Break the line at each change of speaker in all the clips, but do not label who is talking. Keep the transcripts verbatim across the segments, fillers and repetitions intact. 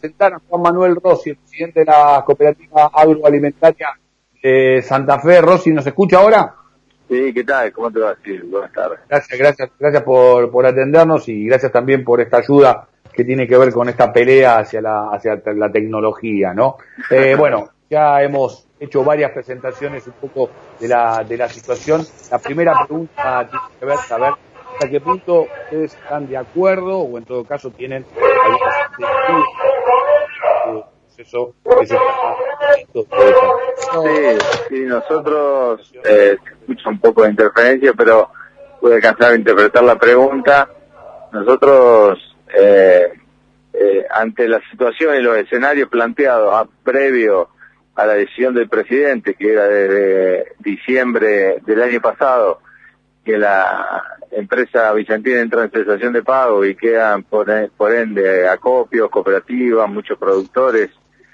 presentar a Juan Manuel Rossi, el presidente de la cooperativa agroalimentaria de Santa Fe. Rossi, ¿nos escucha ahora?
Sí, ¿qué tal? ¿Cómo te va? Sí, buenas tardes.
Gracias, gracias, gracias por, por atendernos y gracias también por esta ayuda que tiene que ver con esta pelea hacia la, hacia la tecnología, ¿no? Eh, bueno, ya hemos hecho varias presentaciones un poco de la, de la situación. La primera pregunta tiene que ver, saber hasta qué punto ustedes están de acuerdo o en todo caso tienen algunas inquietudes del proceso que se está.
Sí, sí, nosotros, eh, se escucha un poco de interferencia, pero pude alcanzar a interpretar la pregunta. Nosotros, eh, eh, ante la situación y los escenarios planteados a, previo a la decisión del presidente, que era desde diciembre del año pasado, que la empresa Vicentín entra en cesación de pago y quedan por, por ende acopios, cooperativas, muchos productores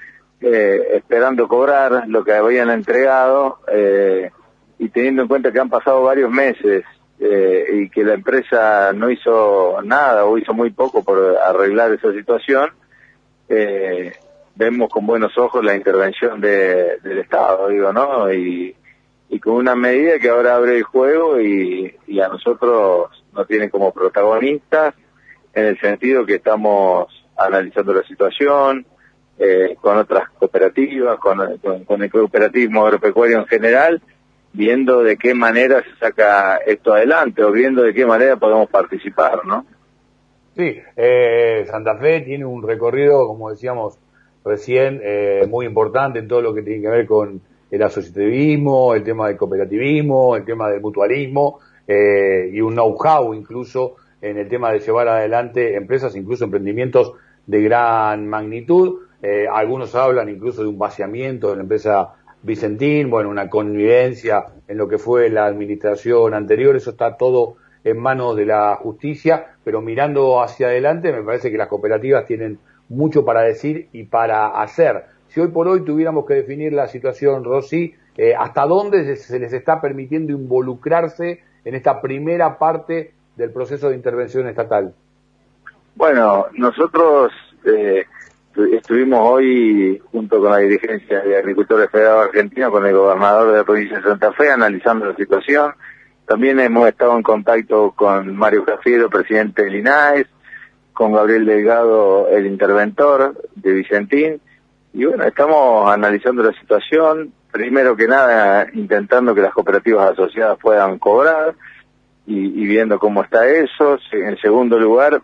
eh, esperando cobrar lo que habían entregado, eh, y teniendo en cuenta que han pasado varios meses eh, y que la empresa no hizo nada o hizo muy poco por arreglar esa situación, eh, vemos con buenos ojos la intervención de, del Estado, digo, ¿no? Y y con una medida que ahora abre el juego y, y a nosotros nos tiene como protagonistas, en el sentido que estamos analizando la situación eh, con otras cooperativas, con, con, con el cooperativismo agropecuario en general, viendo de qué manera se saca esto adelante o viendo de qué manera podemos participar, ¿no?
Sí, eh, Santa Fe tiene un recorrido, como decíamos recién, eh, muy importante en todo lo que tiene que ver con el asociativismo, el tema del cooperativismo, el tema del mutualismo, eh, y un know-how incluso en el tema de llevar adelante empresas, incluso emprendimientos de gran magnitud. Eh, algunos hablan incluso de un vaciamiento de la empresa Vicentín, bueno, una connivencia en lo que fue la administración anterior. Eso está todo en manos de la justicia, pero mirando hacia adelante me parece que las cooperativas tienen mucho para decir y para hacer. Si hoy por hoy tuviéramos que definir la situación, Rossi, eh, ¿hasta dónde se les está permitiendo involucrarse en esta primera parte del proceso de intervención estatal?
Bueno, nosotros eh, estuvimos hoy junto con la dirigencia de Agricultores Federados Argentinos, con el gobernador de la provincia de Santa Fe, analizando la situación. También hemos estado en contacto con Mario Cafiero, presidente del I N A E S, con Gabriel Delgado, el interventor de Vicentín. Y bueno, estamos analizando la situación, primero que nada intentando que las cooperativas asociadas puedan cobrar y, y viendo cómo está eso. En segundo lugar,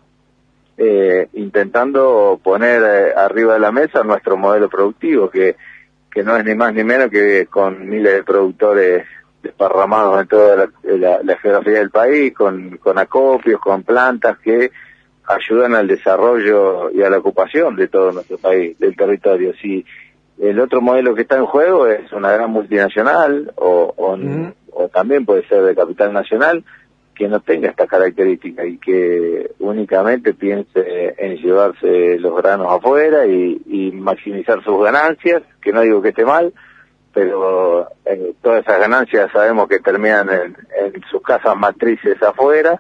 eh, intentando poner eh, arriba de la mesa nuestro modelo productivo, que, que no es ni más ni menos que con miles de productores desparramados en toda la, la, la geografía del país, con, con acopios, con plantas que ayudan al desarrollo y a la ocupación de todo nuestro país, del territorio. Si el otro modelo que está en juego es una gran multinacional o, o, mm. o también puede ser de capital nacional, que no tenga esta característica y que únicamente piense en llevarse los granos afuera y, y maximizar sus ganancias, que no digo que esté mal, pero eh, todas esas ganancias sabemos que terminan en, en sus casas matrices afuera,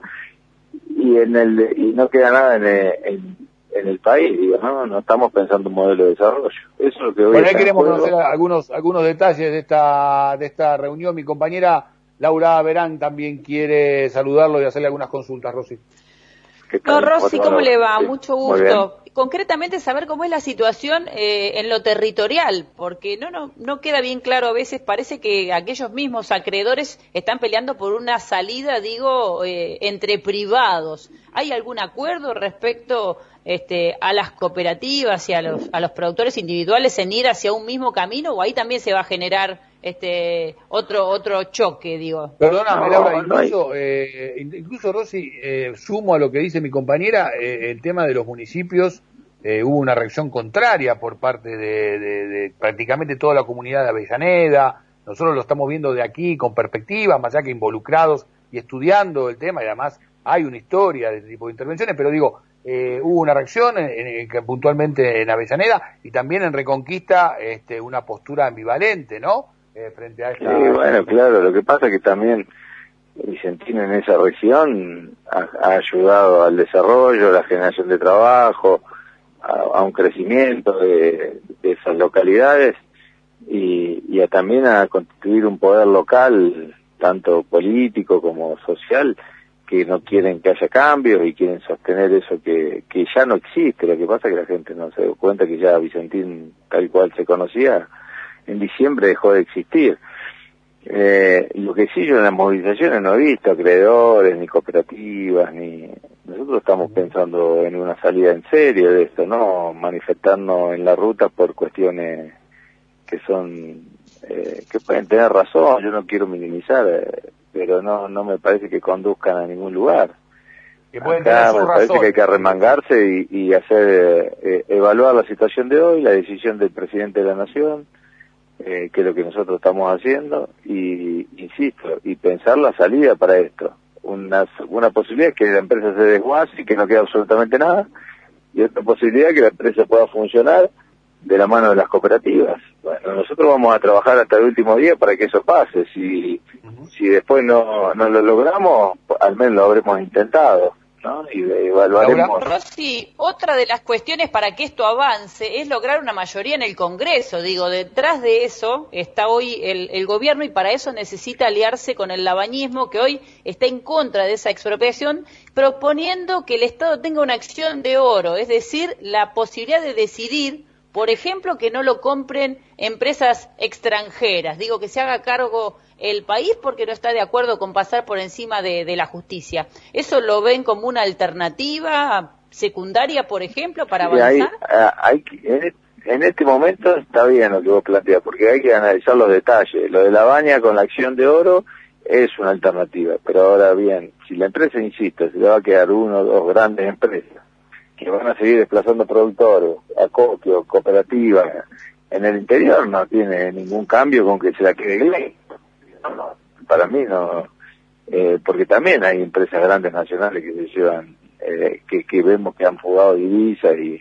y en el y no queda nada en el, en, en el país, digo, no no estamos pensando en un modelo de desarrollo. Eso es lo que hoy
bueno, ahí queremos conocer algunos algunos detalles de esta de esta reunión. Mi compañera Laura Verán también quiere saludarlo y hacerle algunas consultas. Rossi.
No, Rossi, ¿cómo le va? Sí, mucho gusto. Concretamente saber cómo es la situación eh, en lo territorial, porque no, no no queda bien claro a veces. Parece que aquellos mismos acreedores están peleando por una salida, digo, eh, entre privados. ¿Hay algún acuerdo respecto este, a las cooperativas y a los a los productores individuales en ir hacia un mismo camino, o ahí también se va a generar este otro otro choque, digo?
Perdóname, Laura, incluso, eh, incluso Rossi, eh, sumo a lo que dice mi compañera, eh, el tema de los municipios, eh, hubo una reacción contraria por parte de, de, de prácticamente toda la comunidad de Avellaneda. Nosotros lo estamos viendo de aquí con perspectiva, más allá que involucrados y estudiando el tema, y además hay una historia de este tipo de intervenciones, pero digo, eh, hubo una reacción en, en, en, puntualmente en Avellaneda, y también en Reconquista este, una postura ambivalente, ¿no? Eh, frente a esta...
Sí, bueno, claro, lo que pasa es que también Vicentín en esa región ha, ha ayudado al desarrollo, a la generación de trabajo, a, a un crecimiento de, de esas localidades y, y a también a constituir un poder local, tanto político como social, que no quieren que haya cambios y quieren sostener eso que, que ya no existe. Lo que pasa es que la gente no se da cuenta que ya Vicentín, tal cual se conocía, en diciembre dejó de existir. Eh, lo que sí, yo en las movilizaciones no he visto acreedores, ni cooperativas, ni... Nosotros estamos pensando en una salida en serio de esto, ¿no? Manifestarnos en la ruta por cuestiones que son... Eh, que pueden tener razón, yo no quiero minimizar, eh, pero no no me parece que conduzcan a ningún lugar.
Que pueden
Acá
tener
me parece
razón.
que hay que arremangarse y, y hacer eh, evaluar la situación de hoy, la decisión del presidente de la Nación, eh, que es lo que nosotros estamos haciendo, y insisto, y pensar la salida para esto. Una, una posibilidad es que la empresa se desguace y que no quede absolutamente nada, y otra posibilidad es que la empresa pueda funcionar de la mano de las cooperativas. Bueno, nosotros vamos a trabajar hasta el último día para que eso pase. Si uh-huh. si después no, no lo logramos, al menos lo habremos intentado, ¿no? Y evaluaremos.
Rossi, otra de las cuestiones para que esto avance es lograr una mayoría en el Congreso. Digo, detrás de eso está hoy el, el gobierno y para eso necesita aliarse con el labañismo, que hoy está en contra de esa expropiación, proponiendo que el Estado tenga una acción de oro, es decir, la posibilidad de decidir, por ejemplo, que no lo compren empresas extranjeras. Digo, que se haga cargo el país porque no está de acuerdo con pasar por encima de, de la justicia. ¿Eso lo ven como una alternativa secundaria, por ejemplo, para avanzar?
Sí, hay, hay, en este momento está bien lo que vos planteas, porque hay que analizar los detalles. Lo de la baña con la acción de oro es una alternativa, pero ahora bien, si la empresa, insisto, se le va a quedar uno o dos grandes empresas que van a seguir desplazando productores, acopio, cooperativas, en el interior no tiene ningún cambio con que se la quede Glen. No, no, para mí no, eh, porque también hay empresas grandes nacionales que se llevan, eh, que, que vemos que han fugado divisas y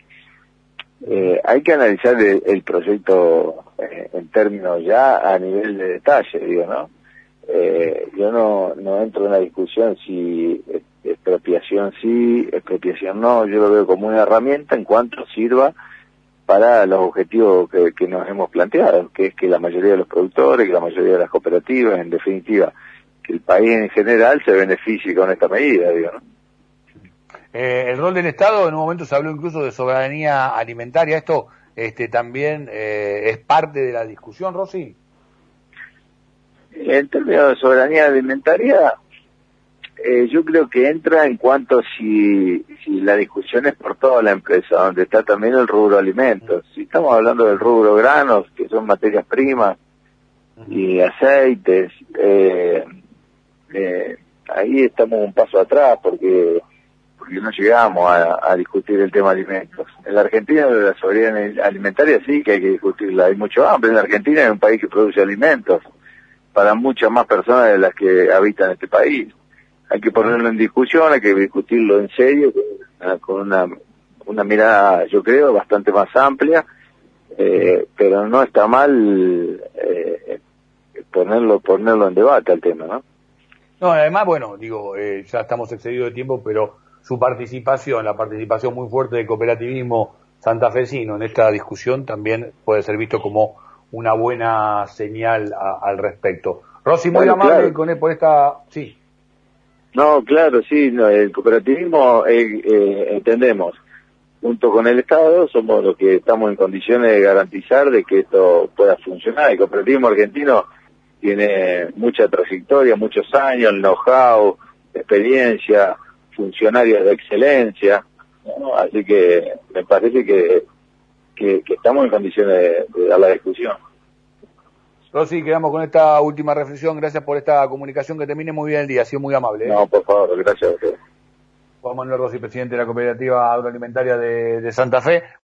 eh, hay que analizar el, el proyecto eh, en términos ya a nivel de detalle, digo, ¿no? Eh, yo no, no entro en una discusión si expropiación sí, expropiación no, yo lo veo como una herramienta en cuanto sirva para los objetivos que, que nos hemos planteado, que es que la mayoría de los productores, que la mayoría de las cooperativas, en definitiva, que el país en general se beneficie con esta medida, digo, ¿no?
Eh, el rol del Estado, en un momento se habló incluso de soberanía alimentaria, ¿esto este también eh, es parte de la discusión, Rossi?
En términos de soberanía alimentaria, eh, yo creo que entra en cuanto si, si la discusión es por toda la empresa, donde está también el rubro alimentos. Si estamos hablando del rubro granos, que son materias primas, y aceites, eh, eh, ahí estamos un paso atrás porque porque no llegamos a, a discutir el tema alimentos. En la Argentina la soberanía alimentaria sí que hay que discutirla, hay mucho hambre. En la Argentina es un país que produce alimentos para muchas más personas de las que habitan este país. Hay que ponerlo en discusión, hay que discutirlo en serio, con una, una mirada, yo creo, bastante más amplia, eh, pero no está mal eh, ponerlo ponerlo en debate al tema, ¿no?
No, además, bueno, digo, eh, ya estamos excedidos de tiempo, pero su participación, la participación muy fuerte del cooperativismo santafesino en esta discusión también puede ser visto como una buena señal a, al respecto. Rossi, muy bueno, amable claro. con él por esta... Sí.
No, claro, sí, no, el cooperativismo eh, eh, entendemos, junto con el Estado, somos los que estamos en condiciones de garantizar de que esto pueda funcionar. El cooperativismo argentino tiene mucha trayectoria, muchos años, el know-how, experiencia, funcionarios de excelencia, ¿no? Así que me parece que, que, que estamos en condiciones de, de dar la discusión.
Rossi, quedamos con esta última reflexión. Gracias por esta comunicación, que termine muy bien el día. Ha sido muy amable, ¿eh?
No, por favor, gracias a usted.
Juan Manuel Rossi, presidente de la Cooperativa Agroalimentaria de, de Santa Fe.